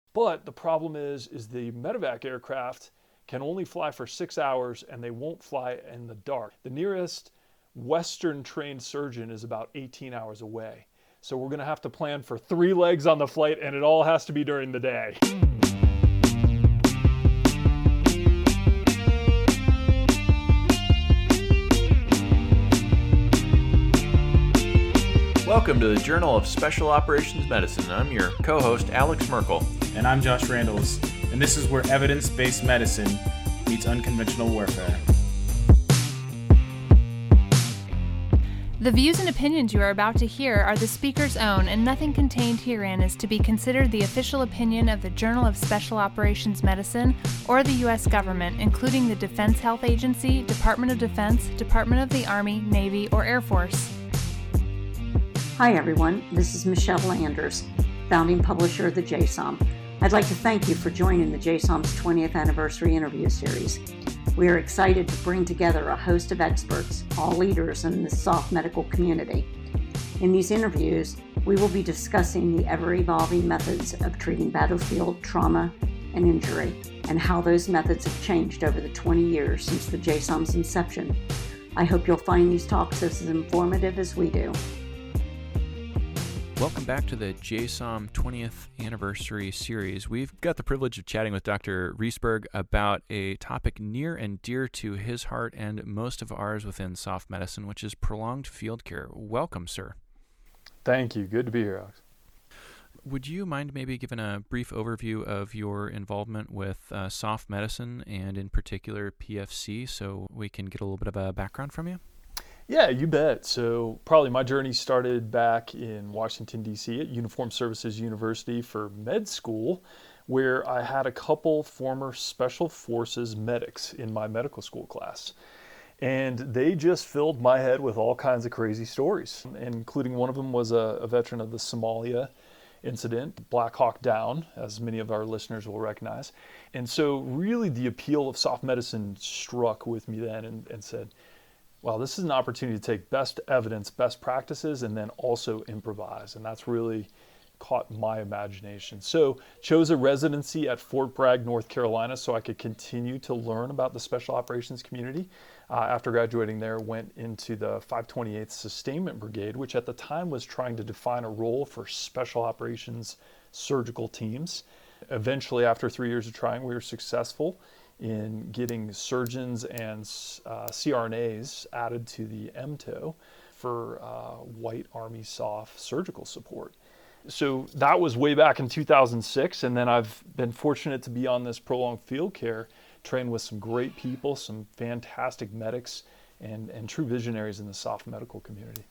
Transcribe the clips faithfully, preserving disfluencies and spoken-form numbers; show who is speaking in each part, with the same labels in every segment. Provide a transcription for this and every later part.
Speaker 1: But the problem is, is the medevac aircraft can only fly for six hours and they won't fly in the dark. The nearest Western trained surgeon is about eighteen hours away. So we're gonna have to plan for three legs on the flight, and it all has to be during the day.
Speaker 2: Welcome to the Journal of Special Operations Medicine. I'm your co-host, Alex Merkel.
Speaker 3: And I'm Josh Randalls, and this is where evidence-based medicine meets unconventional warfare.
Speaker 4: The views and opinions you are about to hear are the speaker's own, and nothing contained herein is to be considered the official opinion of the Journal of Special Operations Medicine or the U S government, including the Defense Health Agency, Department of Defense, Department of the Army, Navy, or Air Force.
Speaker 5: Hi everyone, this is Michelle Landers, founding publisher of the J SOM. I'd like to thank you for joining the J SOM's twentieth anniversary interview series. We are excited to bring together a host of experts, all leaders in the soft medical community. In these interviews, we will be discussing the ever-evolving methods of treating battlefield trauma and injury, and how those methods have changed over the twenty years since the J SOM's inception. I hope you'll find these talks as informative as we do.
Speaker 2: Welcome back to the J SOM twentieth Anniversary Series. We've got the privilege of chatting with Doctor Riesberg about a topic near and dear to his heart and most of ours within soft medicine, which is prolonged field care. Welcome, sir.
Speaker 1: Thank you. Good to be here, Alex.
Speaker 2: Would you mind maybe giving a brief overview of your involvement with uh, soft medicine and in particular P F C so we can get a little bit of a background from you?
Speaker 1: Yeah, you bet. So probably my journey started back in Washington, D C at Uniformed Services University for med school, where I had a couple former Special Forces medics in my medical school class. And they just filled my head with all kinds of crazy stories, including one of them was a, a veteran of the Somalia incident, Black Hawk Down, as many of our listeners will recognize. And so really the appeal of soft medicine struck with me then and, and said, well, this is an opportunity to take best evidence, best practices, and then also improvise. And that's really caught my imagination. So chose a residency at Fort Bragg, North Carolina, so I could continue to learn about the special operations community. Uh, after graduating there, went into the five twenty-eighth Sustainment Brigade, which at the time was trying to define a role for special operations surgical teams. Eventually, after three years of trying, we were successful in getting surgeons and uh, C R N As added to the M T O for uh, White Army Soft surgical support. So that was way back in two thousand six, and then I've been fortunate to be on this prolonged field care, trained with some great people, some fantastic medics, and, and true visionaries in the soft medical community.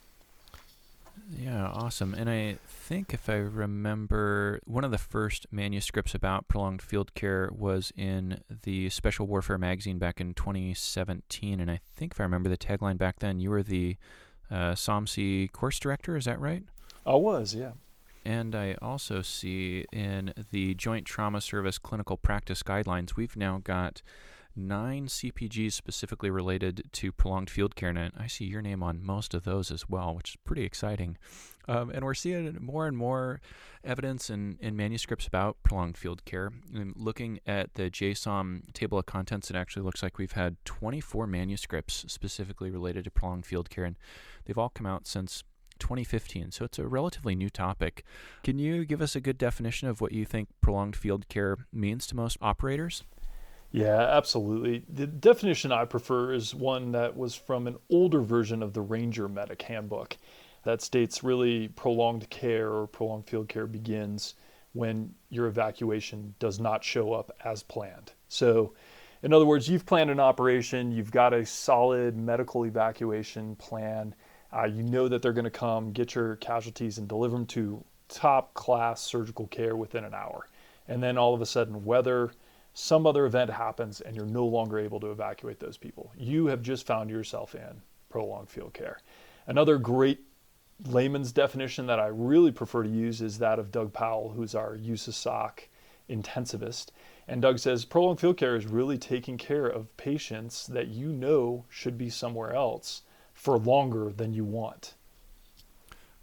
Speaker 2: Yeah, awesome. And I think if I remember, one of the first manuscripts about prolonged field care was in the Special Warfare magazine back in twenty seventeen. And I think if I remember the tagline back then, you were the uh, SOMC course director, is that right?
Speaker 1: I was, yeah.
Speaker 2: And I also see in the Joint Trauma Service Clinical Practice Guidelines, we've now got nine C P Gs specifically related to prolonged field care, and I see your name on most of those as well, which is pretty exciting. Um, and we're seeing more and more evidence in, in manuscripts about prolonged field care. And looking at the J SOM table of contents, it actually looks like we've had twenty-four manuscripts specifically related to prolonged field care, and they've all come out since twenty fifteen, so it's a relatively new topic. Can you give us a good definition of what you think prolonged field care means to most operators?
Speaker 1: Yeah, absolutely. The definition I prefer is one that was from an older version of the Ranger Medic Handbook that states really prolonged care or prolonged field care begins when your evacuation does not show up as planned. So in other words, you've planned an operation, you've got a solid medical evacuation plan, uh, you know that they're going to come get your casualties and deliver them to top class surgical care within an hour. And then all of a sudden, whether some other event happens and you're no longer able to evacuate those people, you have just found yourself in prolonged field care. Another great layman's definition that I really prefer to use is that of Doug Powell, who's our U S A S O C intensivist. And Doug says prolonged field care is really taking care of patients that you know should be somewhere else for longer than you want.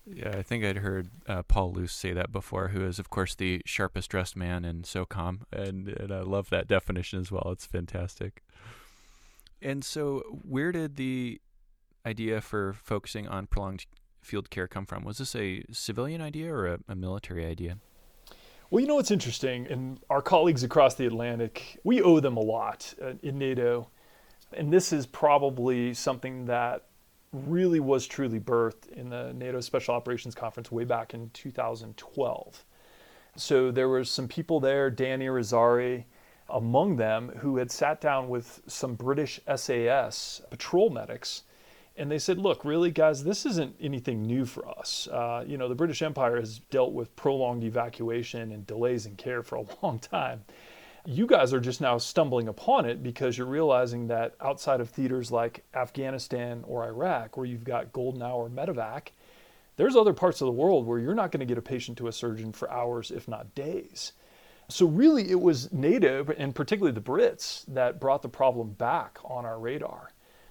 Speaker 2: Yeah, I think I'd heard uh, Paul Luce say that before, who is, of course, the sharpest dressed man in SOCOM, and, and I love that definition as well. It's fantastic. And so where did the idea for focusing on prolonged field care come from? Was this a civilian idea or a, a military idea?
Speaker 1: Well, you know what's interesting, and our colleagues across the Atlantic, we owe them a lot uh, in NATO, and this is probably something that really was truly birthed in the NATO Special Operations Conference way back in two thousand twelve. So there were some people there, Danny Irizarry, among them, who had sat down with some British S A S patrol medics. And they said, look, really, guys, this isn't anything new for us. Uh, you know, the British Empire has dealt with prolonged evacuation and delays in care for a long time. You guys are just now stumbling upon it because you're realizing that outside of theaters like Afghanistan or Iraq, where you've got golden hour medevac, there's other parts of the world where you're not going to get a patient to a surgeon for hours, if not days. So really, it was NATO, and particularly the Brits, that brought the problem back on our radar.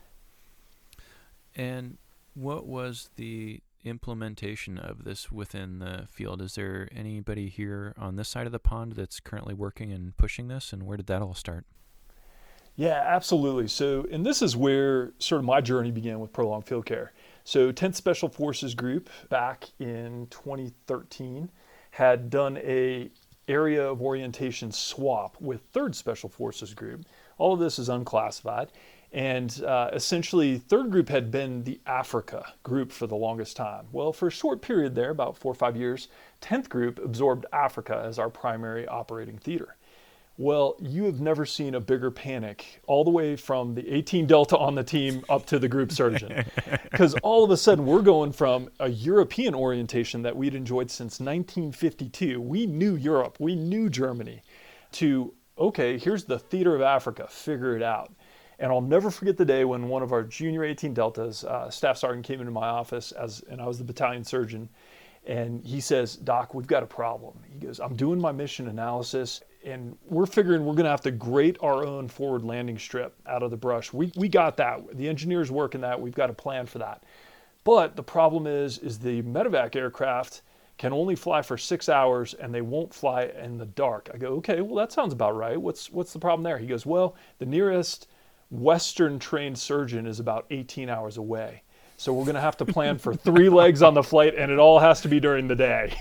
Speaker 2: And what was the implementation of this within the field? Is there anybody here on this side of the pond that's currently working and pushing this, and where did that all start?
Speaker 1: Yeah, absolutely. So, and this is where sort of my journey began with prolonged field care. So tenth Special Forces Group back in twenty thirteen had done a area of orientation swap with third Special Forces Group. All of this is unclassified. And uh, essentially, third Group had been the Africa group for the longest time. Well, for a short period there, about four or five years, tenth Group absorbed Africa as our primary operating theater. Well, you have never seen a bigger panic all the way from the eighteen Delta on the team up to the group surgeon. Because all of a sudden, we're going from a European orientation that we'd enjoyed since nineteen fifty-two. We knew Europe, we knew Germany, to, okay, here's the theater of Africa, figure it out. And I'll never forget the day when one of our junior eighteen Deltas, uh, staff sergeant, came into my office, as, and I was the battalion surgeon, and he says, Doc, we've got a problem. He goes, I'm doing my mission analysis, and we're figuring we're going to have to grate our own forward landing strip out of the brush. We we got that. The engineers working that. We've got a plan for that. But the problem is, is the medevac aircraft can only fly for six hours, and they won't fly in the dark. I go, okay, well, that sounds about right. What's what's the problem there? He goes, well, the nearest Western trained surgeon is about eighteen hours away. So we're going to have to plan for three legs on the flight, and it all has to be during the day.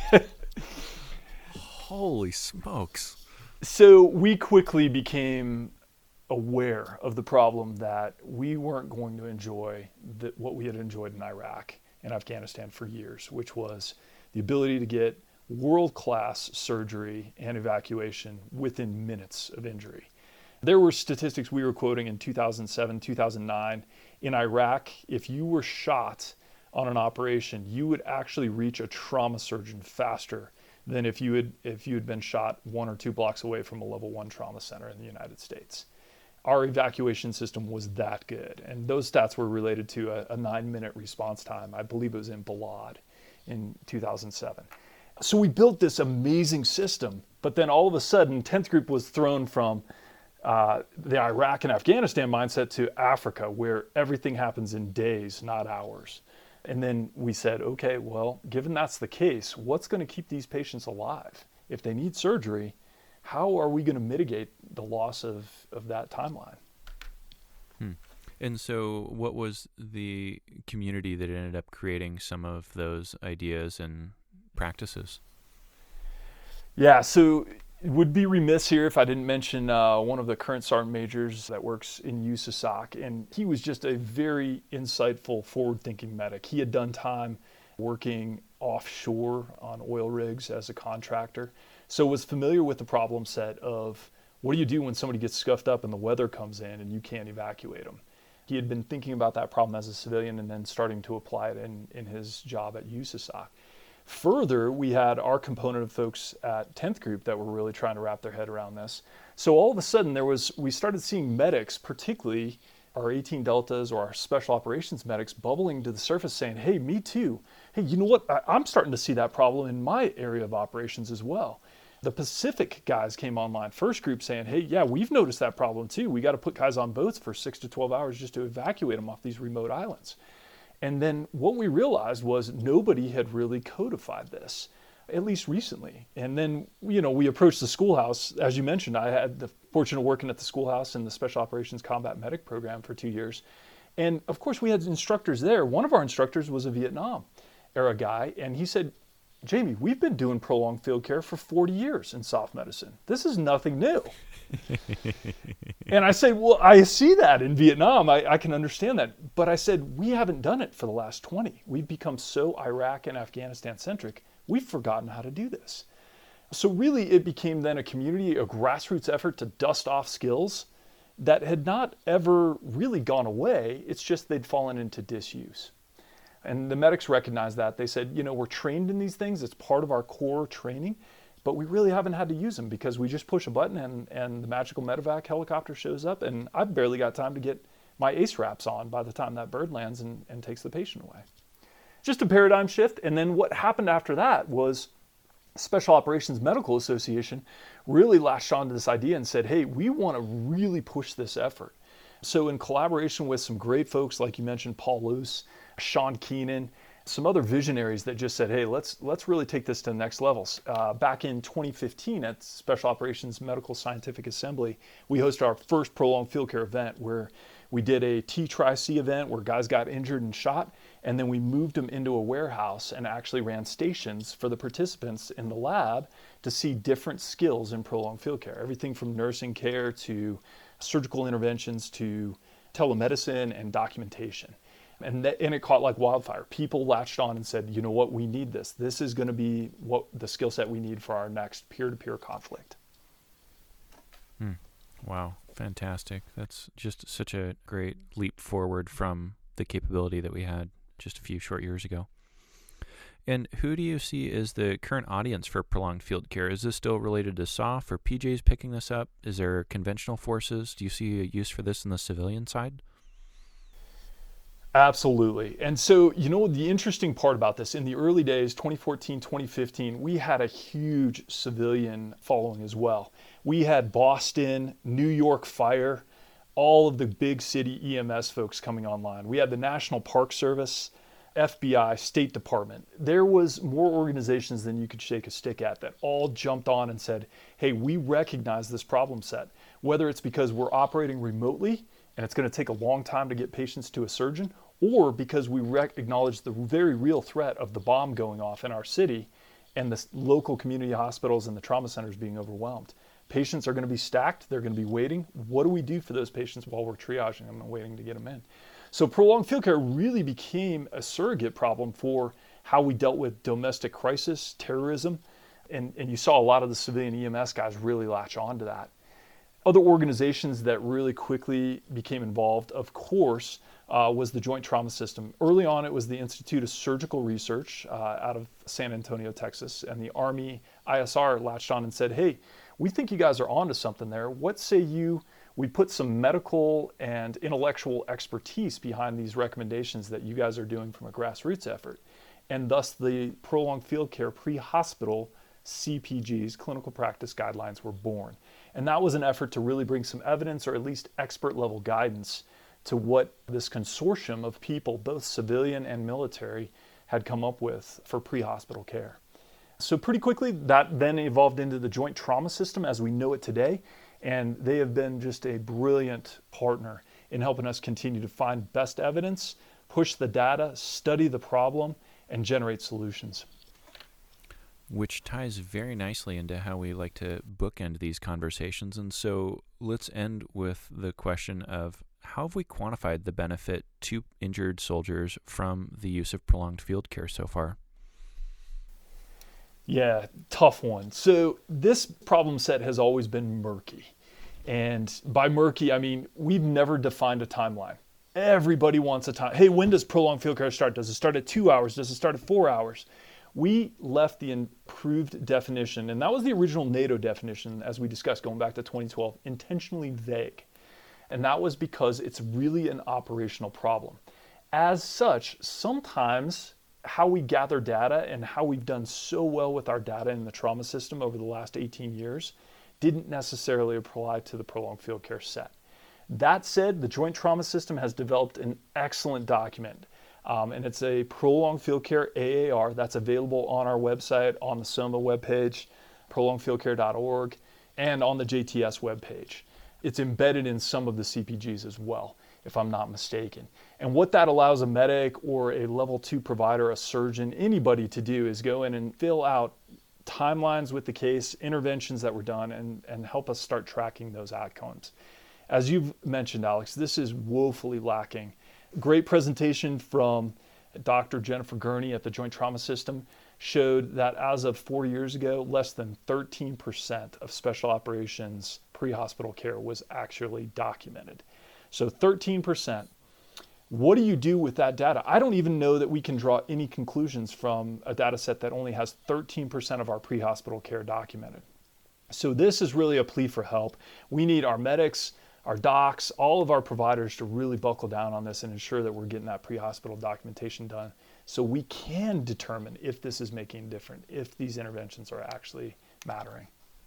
Speaker 2: Holy smokes.
Speaker 1: So we quickly became aware of the problem that we weren't going to enjoy the, what we had enjoyed in Iraq and Afghanistan for years, which was the ability to get world-class surgery and evacuation within minutes of injury. There were statistics we were quoting in two thousand seven, two thousand nine. In Iraq, if you were shot on an operation, you would actually reach a trauma surgeon faster than if you had if you had been shot one or two blocks away from a level one trauma center in the United States. Our evacuation system was that good. And those stats were related to a, a nine-minute response time. I believe it was in Balad in two thousand seven. So we built this amazing system, but then all of a sudden, tenth Group was thrown from Uh, the Iraq and Afghanistan mindset to Africa, where everything happens in days, not hours. And then we said, okay, well, given that's the case, what's going to keep these patients alive? If they need surgery, how are we going to mitigate the loss of, of that timeline?
Speaker 2: Hmm. And so what was the community that ended up creating some of those ideas and practices?
Speaker 1: Yeah, so it would be remiss here if I didn't mention uh, one of the current sergeant majors that works in U S A S O C, and he was just a very insightful, forward-thinking medic. He had done time working offshore on oil rigs as a contractor, so was familiar with the problem set of what do you do when somebody gets scuffed up and the weather comes in and you can't evacuate them. He had been thinking about that problem as a civilian and then starting to apply it in, in his job at U S A S O C. Further, we had our component of folks at tenth Group that were really trying to wrap their head around this. So all of a sudden, there was we started seeing medics, particularly our eighteen Deltas or our special operations medics, bubbling to the surface saying, hey, me too. Hey, you know what? I, I'm starting to see that problem in my area of operations as well. The Pacific guys came online, first Group, saying, hey, yeah, we've noticed that problem too. We got to put guys on boats for six to twelve hours just to evacuate them off these remote islands. And then what we realized was nobody had really codified this, at least recently. And then, you know, we approached the schoolhouse. As you mentioned, I had the fortune of working at the schoolhouse in the Special Operations Combat Medic program for two years. And of course, we had instructors there. One of our instructors was a Vietnam era guy, and he said, Jamie, we've been doing prolonged field care for forty years in soft medicine. This is nothing new. And I said, well, I see that in Vietnam. I, I can understand that. But I said, we haven't done it for the last twenty. We've become so Iraq and Afghanistan centric, we've forgotten how to do this. So really it became then a community, a grassroots effort to dust off skills that had not ever really gone away. It's just they'd fallen into disuse. And the medics recognized that. They said, you know, we're trained in these things. It's part of our core training, but we really haven't had to use them because we just push a button and, and the magical medevac helicopter shows up, and I've barely got time to get my ACE wraps on by the time that bird lands and, and takes the patient away. Just a paradigm shift. And then what happened after that was Special Operations Medical Association really latched onto this idea and said, hey, we want to really push this effort. So in collaboration with some great folks, like you mentioned, Paul Luce, Sean Keenan, some other visionaries that just said, hey, let's let's really take this to the next levels. Uh, back in twenty fifteen at Special Operations Medical Scientific Assembly, we hosted our first prolonged field care event where we did a T Tri C event where guys got injured and shot, and then we moved them into a warehouse and actually ran stations for the participants in the lab to see different skills in prolonged field care. Everything from nursing care to surgical interventions to telemedicine and documentation. And, that, and it caught like wildfire. People latched on and said, you know what, we need this. This is going to be what the skill set we need for our next peer-to-peer conflict.
Speaker 2: Hmm. Wow, fantastic. That's just such a great leap forward from the capability that we had just a few short years ago. And who do you see as the current audience for prolonged field care? Is this still related to S O F or P Js picking this up? Is there conventional forces? Do you see a use for this in the civilian side?
Speaker 1: Absolutely. And so, you know, the interesting part about this, in the early days, twenty fourteen, twenty fifteen, we had a huge civilian following as well. We had Boston, New York Fire, all of the big city E M S folks coming online. We had the National Park Service, F B I, State Department. There was more organizations than you could shake a stick at that all jumped on and said, hey, we recognize this problem set, whether it's because we're operating remotely and it's going to take a long time to get patients to a surgeon, or because we rec- acknowledge the very real threat of the bomb going off in our city and the local community hospitals and the trauma centers being overwhelmed. Patients are going to be stacked. They're going to be waiting. What do we do for those patients while we're triaging them and waiting to get them in? So prolonged field care really became a surrogate problem for how we dealt with domestic crisis, terrorism, and, and you saw a lot of the civilian E M S guys really latch on to that. Other organizations that really quickly became involved, of course, uh, was the Joint Trauma System. Early on, it was the Institute of Surgical Research uh, out of San Antonio, Texas, and the Army I S R latched on and said, hey, we think you guys are onto something there. What say you, we put some medical and intellectual expertise behind these recommendations that you guys are doing from a grassroots effort. And thus the prolonged field care pre-hospital C P Gs, clinical practice guidelines, were born. And that was an effort to really bring some evidence or at least expert level guidance to what this consortium of people, both civilian and military, had come up with for pre-hospital care. So pretty quickly, that then evolved into the Joint Trauma System as we know it today. And they have been just a brilliant partner in helping us continue to find best evidence, push the data, study the problem, and generate solutions.
Speaker 2: Which ties very nicely into how we like to bookend these conversations. And so let's end with the question of how have we quantified the benefit to injured soldiers from the use of prolonged field care so far?
Speaker 1: Yeah, tough one. So this problem set has always been murky. And by murky, I mean, we've never defined a timeline. Everybody wants a time. Hey, when does prolonged field care start? Does it start at two hours? Does it start at four hours? We left the improved definition, and that was the original NATO definition, as we discussed going back to twenty twelve, intentionally vague. And that was because it's really an operational problem. As such, sometimes how we gather data and how we've done so well with our data in the trauma system over the last eighteen years didn't necessarily apply to the prolonged field care set. That said, the Joint Trauma System has developed an excellent document Um, and it's a Prolonged Field Care A A R that's available on our website, on the SOMA webpage, prolonged field care dot org, and on the J T S webpage. It's embedded in some of the C P Gs as well, if I'm not mistaken. And what that allows a medic or a level two provider, a surgeon, anybody to do is go in and fill out timelines with the case, interventions that were done, and, and help us start tracking those outcomes. As you've mentioned, Alex, this is woefully lacking. Great presentation from Doctor Jennifer Gurney at the Joint Trauma System showed that as of four years ago, less than thirteen percent of special operations pre-hospital care was actually documented. So thirteen percent. What do you do with that data? I don't even know that we can draw any conclusions from a data set that only has thirteen percent of our pre-hospital care documented. So this is really a plea for help. We need our medics, our docs, all of our providers to really buckle down on this and ensure that we're getting that pre-hospital documentation done so we can determine if this is making a difference, if these interventions are actually mattering.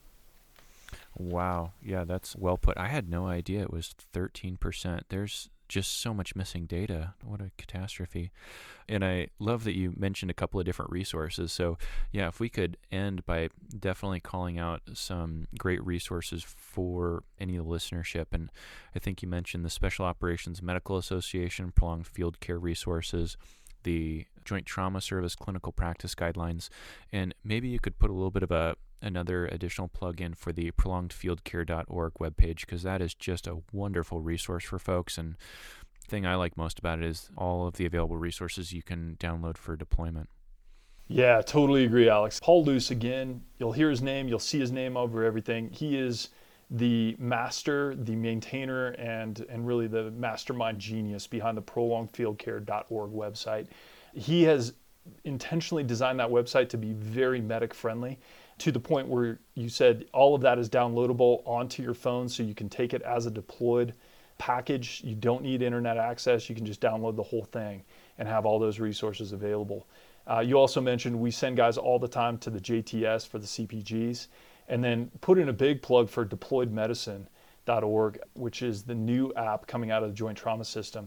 Speaker 2: Wow. Yeah, that's well put. I had no idea it was thirteen percent. There's just so much missing data. What a catastrophe. And I love that you mentioned a couple of different resources. So yeah, if we could end by definitely calling out some great resources for any of the listenership. And I think you mentioned the Special Operations Medical Association, Prolonged Field Care Resources, the Joint Trauma Service Clinical Practice Guidelines, and maybe you could put a little bit of a another additional plug-in for the prolonged field care dot org webpage, because that is just a wonderful resource for folks. And the thing I like most about it is all of the available resources you can download for deployment.
Speaker 1: Yeah, totally agree, Alex. Paul Luce, again, you'll hear his name, you'll see his name over everything. He is the master, the maintainer, and, and really the mastermind genius behind the prolonged field care dot org website. He has intentionally designed that website to be very medic friendly, to the point where you said all of that is downloadable onto your phone, so you can take it as a deployed package. You don't need internet access. You can just download the whole thing and have all those resources available. Uh, you also mentioned we send guys all the time to the J T S for the C P Gs, and then put in a big plug for deployed medicine dot org, which is the new app coming out of the Joint Trauma System.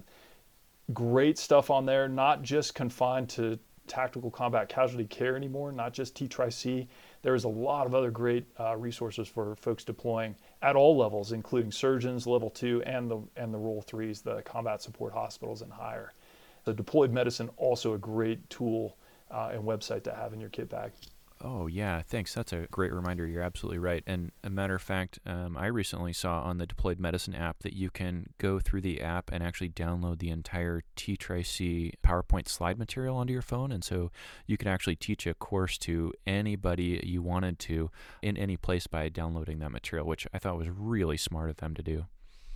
Speaker 1: Great stuff on there, not just confined to tactical combat casualty care anymore, not just T tri C. There's a lot of other great uh, resources for folks deploying at all levels, including surgeons, level two, and the and the role threes, the combat support hospitals and higher. The deployed medicine, also a great tool uh, and website to have in your kit bag.
Speaker 2: Oh, yeah, thanks. That's a great reminder. You're absolutely right. And a matter of fact, um, I recently saw on the Deployed Medicine app that you can go through the app and actually download the entire T tri C PowerPoint slide material onto your phone. And so you can actually teach a course to anybody you wanted to in any place by downloading that material, which I thought was really smart of them to do.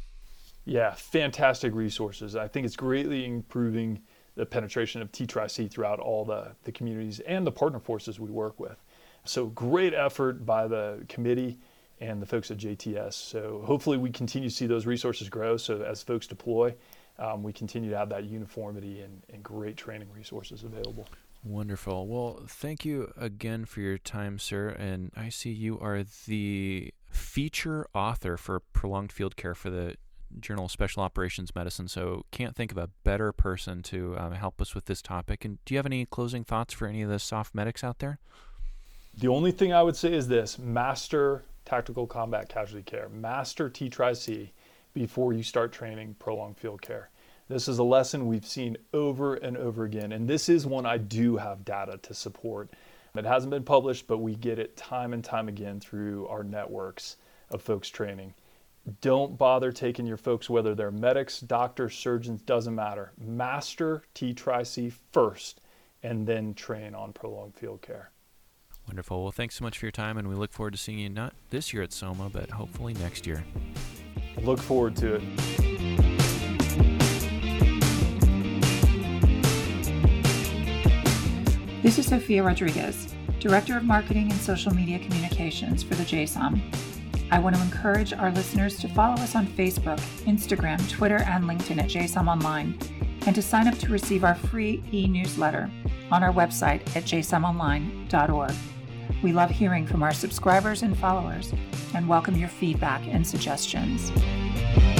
Speaker 1: Yeah, fantastic resources. I think it's greatly improving the penetration of T tri C throughout all the, the communities and the partner forces we work with. So great effort by the committee and the folks at J T S. So hopefully we continue to see those resources grow. So as folks deploy, um, we continue to have that uniformity and, and great training resources available.
Speaker 2: Wonderful. Well, thank you again for your time, sir. And I see you are the feature author for Prolonged Field Care for the Journal of Special Operations Medicine, so can't think of a better person to um, help us with this topic. And do you have any closing thoughts for any of the soft medics out there?
Speaker 1: The only thing I would say is this: master tactical combat casualty care, master T tri C before you start training prolonged field care. This is a lesson we've seen over and over again, and this is one I do have data to support. It hasn't been published, but we get it time and time again through our networks of folks training. Don't bother taking your folks, whether they're medics, doctors, surgeons, doesn't matter. Master T tri C first, and then train on prolonged field care.
Speaker 2: Wonderful. Well, thanks so much for your time, and we look forward to seeing you not this year at SOMA, but hopefully next year.
Speaker 1: Look forward to it.
Speaker 6: This is Sophia Rodriguez, Director of Marketing and Social Media Communications for the J SOM. I want to encourage our listeners to follow us on Facebook, Instagram, Twitter, and LinkedIn at J SOM Online, and to sign up to receive our free e-newsletter on our website at j som online dot org. We love hearing from our subscribers and followers and welcome your feedback and suggestions.